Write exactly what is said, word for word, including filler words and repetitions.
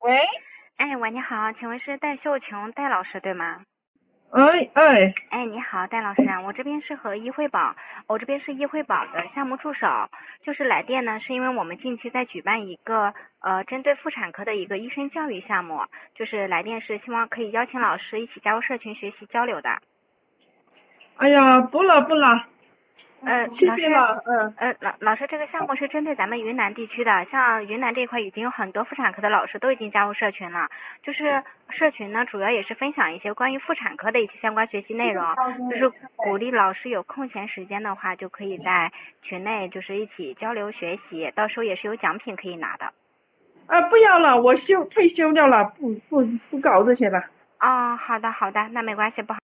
喂， 哎，喂，你好，请问是戴秀琼戴老师对吗？ 哎哎， 哎，你好，戴老师啊，我这边是和易惠宝，我这边是易惠宝的项目助手，就是来电呢，是因为我们近期在举办一个呃针对妇产科的一个医生教育项目，就是来电是希望可以邀请老师一起加入社群学习交流的。 哎呀，不了不了， 呃，老师， 谢谢了，嗯， 呃，老老师，这个项目是针对咱们云南地区的，像云南这块已经有很多妇产科的老师都已经加入社群了。就是社群呢，主要也是分享一些关于妇产科的一些相关学习内容，就是鼓励老师有空闲时间的话，就可以在群内就是一起交流学习，到时候也是有奖品可以拿的。 啊，不要了，我休退休掉了，不不不搞这些了。 哦，好的好的，那没关系，不好。